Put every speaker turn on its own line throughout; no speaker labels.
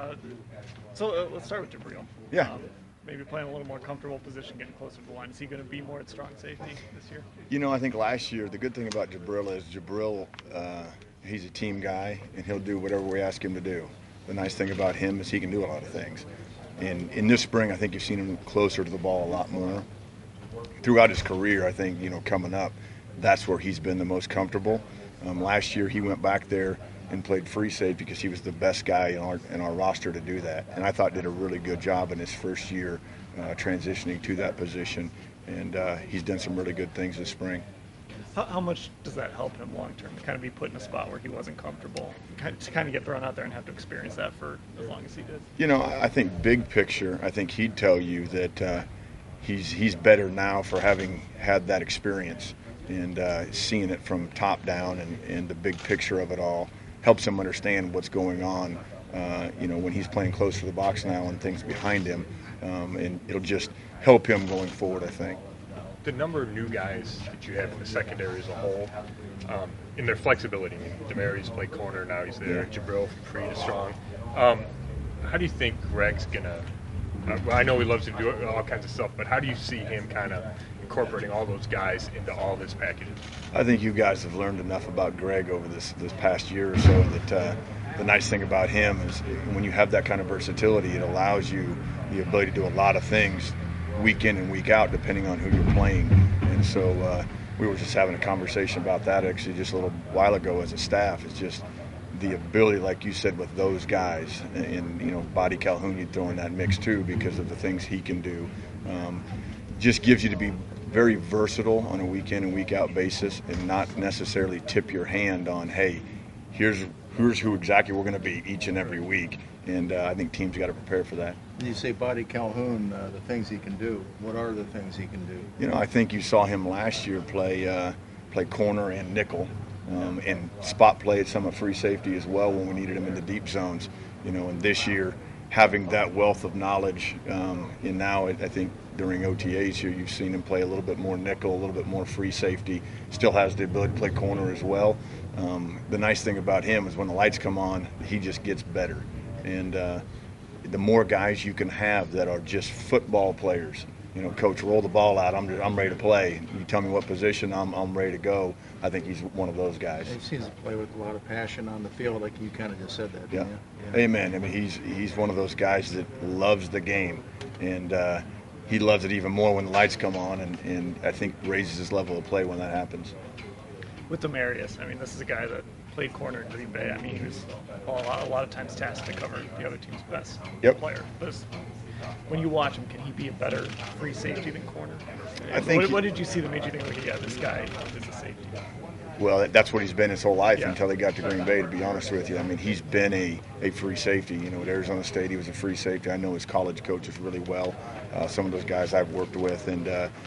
Let's start with Jabril.
Yeah.
Maybe playing a little more comfortable position, getting closer to the line. Is he going to be more at strong safety this year?
I think last year, the good thing about Jabril is he's a team guy, and he'll do whatever we ask him to do. The nice thing about him is he can do a lot of things. And in this spring, I think you've seen him closer to the ball a lot more. Throughout his career, I think, coming up, that's where he's been the most comfortable. Last year, he went back there and played free safety because he was the best guy in our roster to do that. And I thought did a really good job in his first year transitioning to that position. And he's done some really good things this spring.
How much does that help him long term to kind of be put in a spot where he wasn't comfortable, to kind of get thrown out there and have to experience that for as long as he did?
I think big picture, I think he'd tell you that he's better now for having had that experience and seeing it from top down and the big picture of it all helps him understand what's going on, when he's playing close to the box now and things behind him, and it'll just help him going forward, I think.
The number of new guys that you have in the secondary as a whole, in their flexibility. I mean, Demarius played corner, now he's there.
Yeah.
Jabril from free to strong. How do you think Greg's going to I know he loves to do all kinds of stuff, but how do you see him kind of incorporating all those guys into all this packages?
I think you guys have learned enough about Greg over this past year or so that the nice thing about him is when you have that kind of versatility, it allows you the ability to do a lot of things week in and week out depending on who you're playing. And so we were just having a conversation about that actually just a little while ago as a staff. It's just the ability, like you said, with those guys, and Buddy Calhoun you'd throw in that mix too because of the things he can do. Just gives you to be very versatile on a week in and week out basis and not necessarily tip your hand on, hey, here's who exactly we're going to be each and every week. And I think teams got to prepare for that.
You say Buddy Calhoun, the things he can do. What are the things he can do?
I think you saw him last year play corner and nickel. And spot played some of free safety as well when we needed him in the deep zones. And this year, having that wealth of knowledge, and now I think during OTAs here, you've seen him play a little bit more nickel, a little bit more free safety. Still has the ability to play corner as well. The nice thing about him is when the lights come on, he just gets better. And the more guys you can have that are just football players, coach, roll the ball out. I'm ready to play. You tell me what position, I'm ready to go. I think he's one of those guys.
He seems to play with a lot of passion on the field, like you kind of just said that.
Yeah.
Didn't you?
Yeah. Amen. I mean, he's one of those guys that loves the game, and he loves it even more when the lights come on, and I think raises his level of play when that happens.
With Demarius, I mean, this is a guy that played corner in Green Bay. I mean, he was a lot of times tasked to cover the other team's best player. But when you watch him, can he be a better free safety than corner?
I think.
What did you see that made you think, like, yeah, this guy is a safety?
Well, that's what he's been his whole life until he got to Green Bay, to be honest with you. I mean, he's been a free safety. At Arizona State, he was a free safety. I know his college coaches really well, some of those guys I've worked with. And,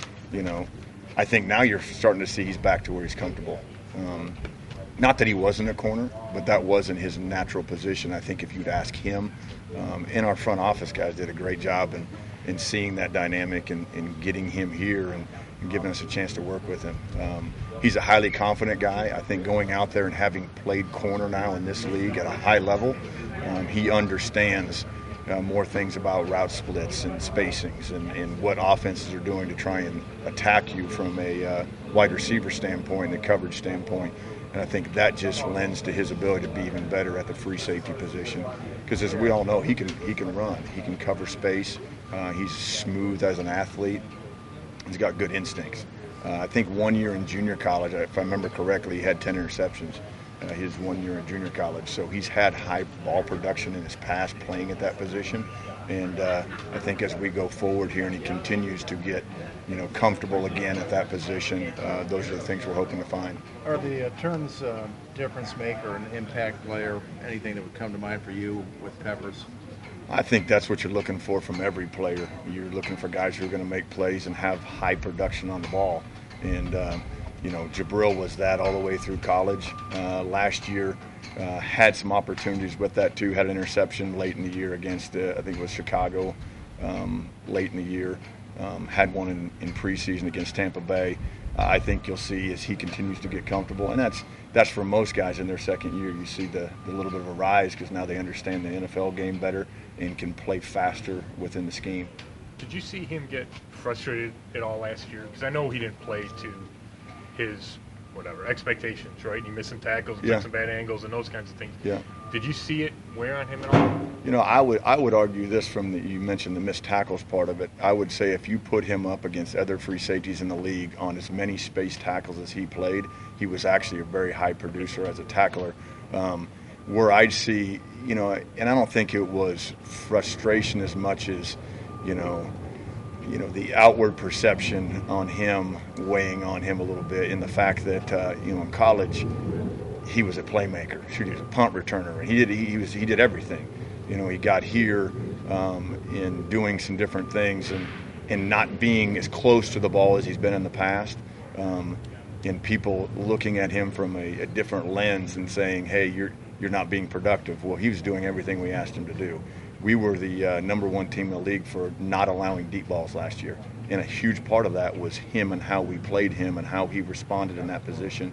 I think now you're starting to see he's back to where he's comfortable. Not that he wasn't a corner, but that wasn't his natural position. I think if you'd ask him, and our front office guys did a great job in seeing that dynamic and getting him here and giving us a chance to work with him. He's a highly confident guy. I think going out there and having played corner now in this league at a high level, he understands more things about route splits and spacings and what offenses are doing to try and attack you from a wide receiver standpoint, a coverage standpoint. And I think that just lends to his ability to be even better at the free safety position. Because as we all know, he can run. He can cover space. He's smooth as an athlete. He's got good instincts. I think 1 year in junior college, if I remember correctly, he had 10 interceptions his 1 year in junior college. So he's had high ball production in his past playing at that position. And I think as we go forward here and he continues to get comfortable again at that position, those are the things we're hoping to find.
Are the terms difference maker, an impact player, anything that would come to mind for you with Peppers?
I think that's what you're looking for from every player. You're looking for guys who are going to make plays and have high production on the ball. And, Jabril was that all the way through college. Last year had some opportunities with that too. Had an interception late in the year against, I think it was Chicago, late in the year. Had one in preseason against Tampa Bay. I think you'll see as he continues to get comfortable, and that's for most guys in their second year. You see the little bit of a rise because now they understand the NFL game better and can play faster within the scheme.
Did you see him get frustrated at all last year? Because I know he didn't play to his expectations, right? He missed some tackles, took some bad angles, and those kinds of things.
Yeah.
Did you see it wear on him at all?
You know, I would argue this you mentioned the missed tackles part of it. I would say if you put him up against other free safeties in the league on as many space tackles as he played, he was actually a very high producer as a tackler. Where I'd see, and I don't think it was frustration as much as, the outward perception on him weighing on him a little bit, in the fact that in college he was a playmaker. He was a punt returner, and he did everything. He got here in doing some different things and not being as close to the ball as he's been in the past. And people looking at him from a different lens and saying, "Hey, you're not being productive." Well, he was doing everything we asked him to do. We were the number one team in the league for not allowing deep balls last year. And a huge part of that was him and how we played him and how he responded in that position.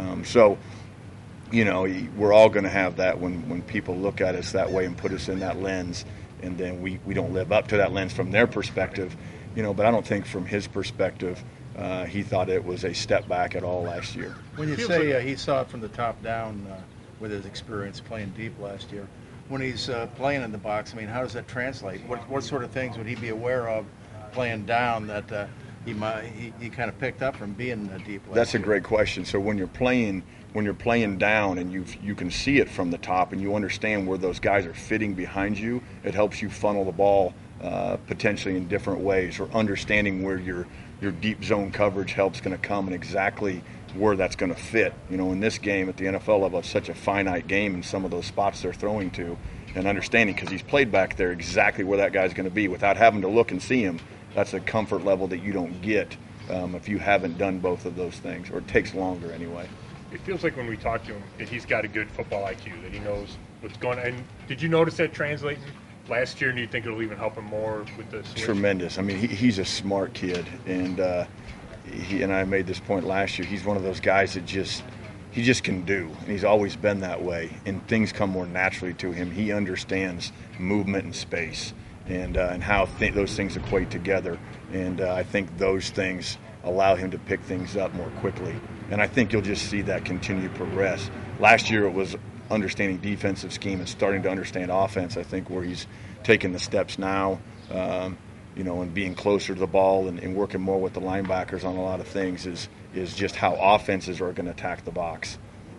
We're all going to have that when people look at us that way and put us in that lens, and then we don't live up to that lens from their perspective. But I don't think from his perspective he thought it was a step back at all last year.
When you say he saw it from the top down with his experience playing deep last year, when he's playing in the box, how does that translate? What sort of things would he be aware of playing down that he kind of picked up from being deep last year?
That's a great question. So when you're playing down and you can see it from the top and you understand where those guys are fitting behind you, it helps you funnel the ball potentially in different ways, or understanding where your deep zone coverage help's going to come and exactly where that's going to fit. In this game at the NFL level, it's such a finite game in some of those spots they're throwing to, and understanding, because he's played back there, exactly where that guy's going to be without having to look and see him. That's a comfort level that you don't get if you haven't done both of those things, or it takes longer anyway.
It feels like when we talk to him that he's got a good football IQ, that he knows what's going on. And did you notice that translating last year, and do you think it'll even help him more with the switch?
Tremendous. He's a smart kid, and he and I made this point last year. He's one of those guys that he just can do, and he's always been that way, and things come more naturally to him. He understands movement and space, and how those things equate together, and I think those things allow him to pick things up more quickly, and I think you'll just see that continue to progress. Last year it was understanding defensive scheme and starting to understand offense. I think where he's taking the steps now, and being closer to the ball and working more with the linebackers on a lot of things is just how offenses are going to attack the box.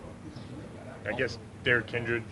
I guess Derrick Kindred,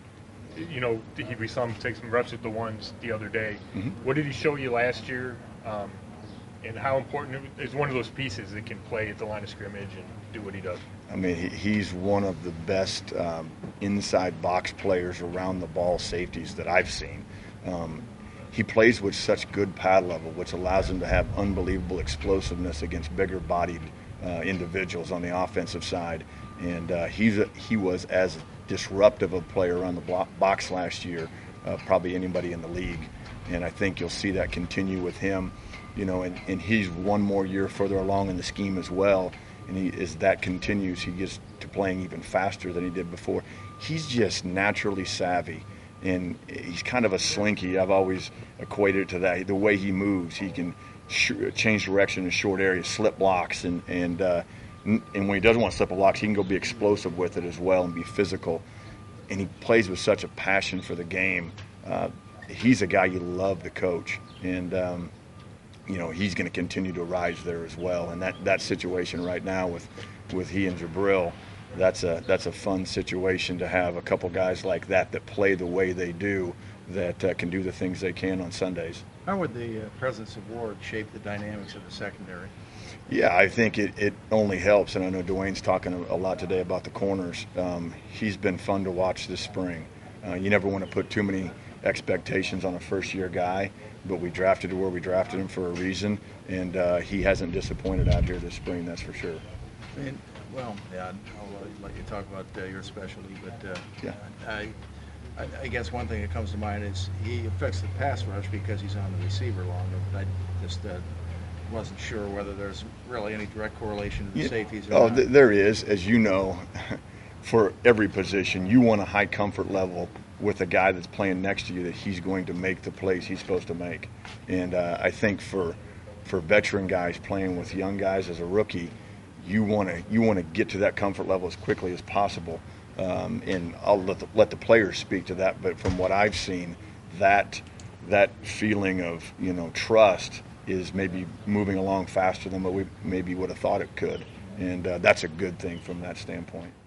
we saw him take some reps at the ones the other day. Mm-hmm. What did he show you last year? And how important is one of those pieces that can play at the line of scrimmage and do what he does?
He's one of the best inside box players around the ball safeties that I've seen. He plays with such good pad level, which allows him to have unbelievable explosiveness against bigger-bodied individuals on the offensive side. And he was as disruptive a player around the box last year, probably anybody in the league. And I think you'll see that continue with him. And he's one more year further along in the scheme as well. And as that continues, he gets to playing even faster than he did before. He's just naturally savvy, and he's kind of a slinky. I've always equated it to that. The way he moves, he can change direction in short areas, slip blocks, and when he doesn't want to slip blocks, he can go be explosive with it as well and be physical. And he plays with such a passion for the game. He's a guy you love to coach, and he's going to continue to rise there as well. And that situation right now with he and Jabril, that's a fun situation to have a couple guys like that play the way they do, that can do the things they can on Sundays.
How would the presence of Ward shape the dynamics of the secondary?
Yeah, I think it only helps, and I know Dwayne's talking a lot today about the corners. He's been fun to watch this spring. You never want to put too many expectations on a first-year guy, but we drafted where we drafted him for a reason, and he hasn't disappointed out here this spring, that's for sure.
I'll let you talk about your specialty, but
yeah.
I guess one thing that comes to mind is he affects the pass rush because he's on the receiver longer. But wasn't sure whether there's really any direct correlation to the safeties or
Oh,
not.
there is, as you know, for every position, you want a high comfort level with a guy that's playing next to you that he's going to make the plays he's supposed to make. And I think for veteran guys playing with young guys as a rookie, you want to get to that comfort level as quickly as possible. And I'll let the players speak to that. But from what I've seen, that feeling of trust is maybe moving along faster than what we maybe would have thought it could, and that's a good thing from that standpoint.